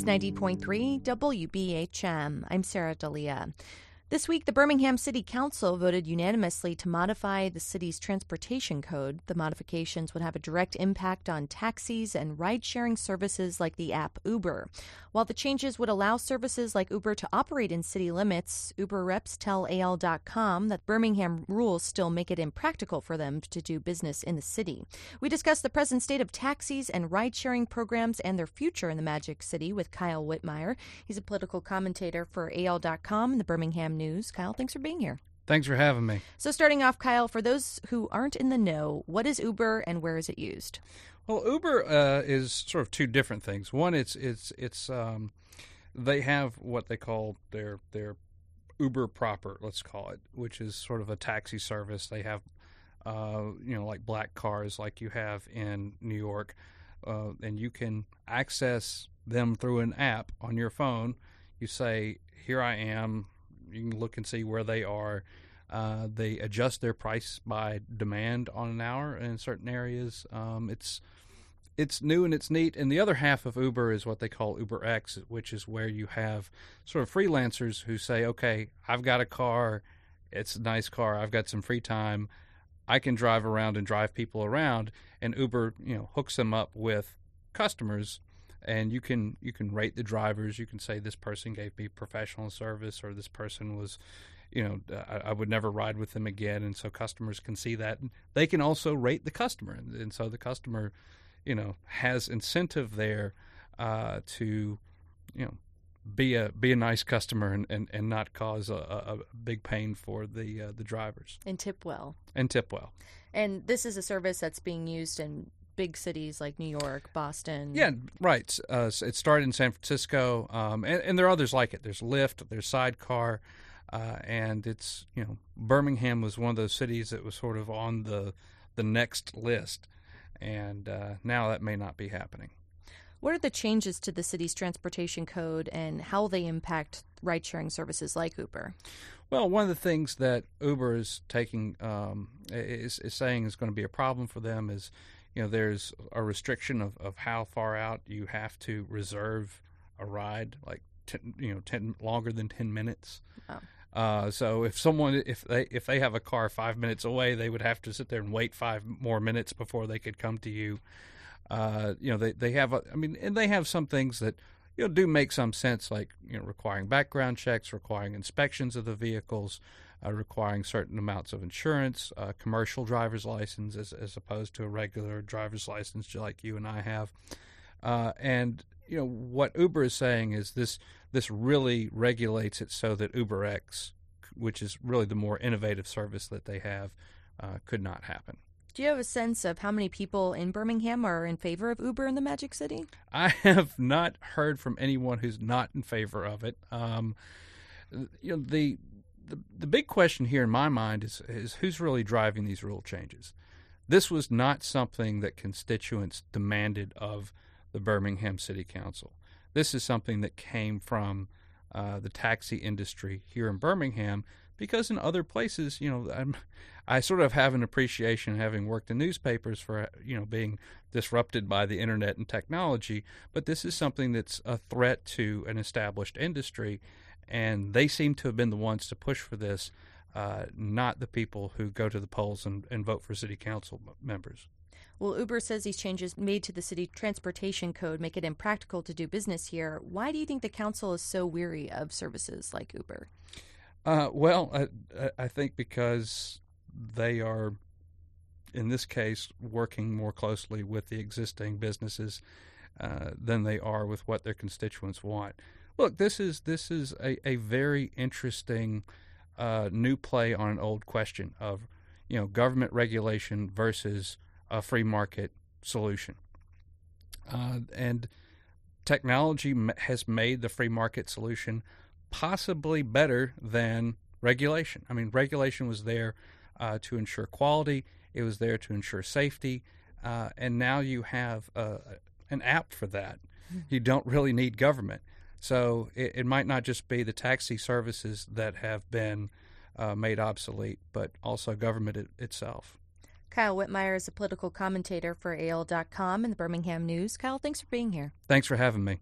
is 90.3 WBHM. I'm Sarah Dalia. This week, the Birmingham City Council voted unanimously to modify the city's transportation code. The modifications would have a direct impact on taxis and ride-sharing services like the app Uber. While the changes would allow services like Uber to operate in city limits, Uber reps tell AL.com that Birmingham rules still make it impractical for them to do business in the city. We discussed the present state of taxis and ride-sharing programs and their future in the Magic City with Kyle Whitmire. He's a political commentator for AL.com and the Birmingham News. Kyle, thanks for being here. Thanks for having me. So starting off, Kyle, for those who aren't in the know, what is Uber and where is it used? Well, Uber is sort of two different things. One, it's they have what they call their Uber proper, let's call it, which is sort of a taxi service. They have like black cars like you have in New York, and you can access them through an app on your phone. You say, "Here I am." You can look and see where they are. They adjust their price by demand on an hour in certain areas. It's new and it's neat. And the other half of Uber is what they call UberX, which is where you have sort of freelancers who say, okay, I've got a car. It's a nice car. I've got some free time. I can drive around and drive people around. And Uber, hooks them up with customers. And you can rate the drivers. You can say this person gave me professional service, or this person was, I would never ride with them again. And so customers can see that. And they can also rate the customer, and so the customer, has incentive there to, be a nice customer and not cause a big pain for the drivers. And tip well. And this is a service that's being used in big cities like New York, Boston. Yeah, right. It started in San Francisco, and there are others like it. There's Lyft, there's Sidecar, and it's, Birmingham was one of those cities that was sort of on the next list, and now that may not be happening. What are the changes to the city's transportation code and how they impact ride-sharing services like Uber? Well, one of the things that Uber is taking is saying is going to be a problem for them is, there's a restriction of how far out you have to reserve a ride, like 10 longer than 10 minutes. Oh. So if they have a car 5 minutes away, they would have to sit there and wait 5 more minutes before they could come to you. They have and they have some things that do make some sense, like requiring background checks, requiring inspections of the vehicles, requiring certain amounts of insurance, commercial driver's license as opposed to a regular driver's license like you and I have. And what Uber is saying is this really regulates it so that UberX, which is really the more innovative service that they have, could not happen. Do you have a sense of how many people in Birmingham are in favor of Uber in the Magic City? I have not heard from anyone who's not in favor of it. The big question here in my mind is who's really driving these rule changes. This was not something that constituents demanded of the Birmingham City Council. This is something that came from the taxi industry here in Birmingham, because in other places, I sort of have an appreciation, having worked in newspapers, for being disrupted by the internet and technology. But this is something that's a threat to an established industry, and they seem to have been the ones to push for this, not the people who go to the polls and vote for city council members. Well, Uber says these changes made to the city transportation code make it impractical to do business here. Why do you think the council is so weary of services like Uber? I think because they are, in this case, working more closely with the existing businesses than they are with what their constituents want. Look, this is a very interesting new play on an old question of government regulation versus a free market solution, and technology has made the free market solution possibly better than regulation. I mean, regulation was there to ensure quality. It was there to ensure safety. And now you have an app for that. You don't really need government. So it might not just be the taxi services that have been made obsolete, but also government itself. Kyle Whitmire is a political commentator for AL.com and the Birmingham News. Kyle, thanks for being here. Thanks for having me.